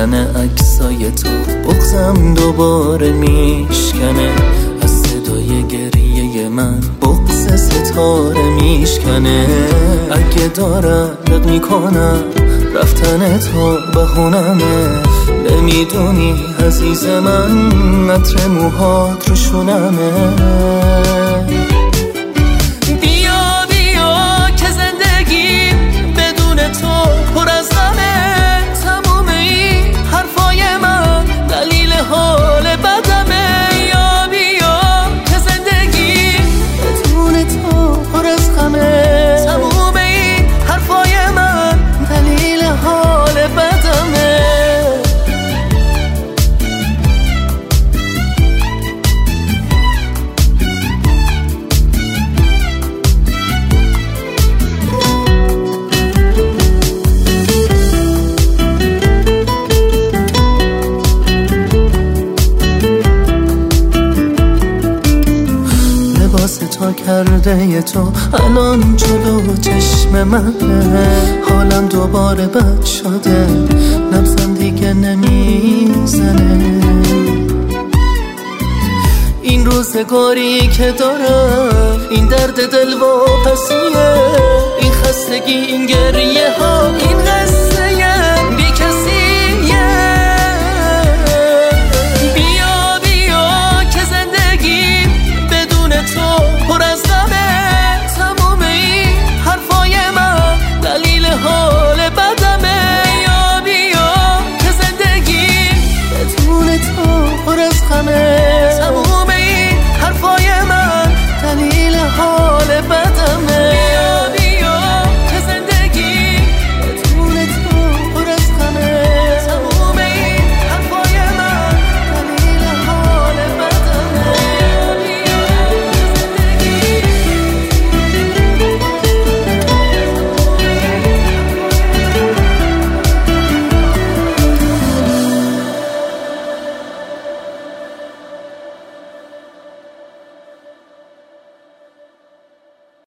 دیدن عکسای تو بغضم دوباره میشکنه، از صدای گریه من بغض ستاره میشکنه. اگه دارم رد میکنم رفتن تو بهونمه، نمیدونی عزیز من عطر موهات رو شونمه. بیا بیا که زندگی بدون تو پر از غمه، تموم این حرفای من دلیل حال بدمه. بیا بیا که زندگی بدون تو پر از غمه، تموم این حرفای من دلیل حال بدمه. لباس تا کرده تو الان جلو چشم منه، حالم دوباره بد شده، نبضم دیگه نمیزنه. این روزگاری که دارم، این درد دل واپسیه، این خستگی، این گریه ها، این قصه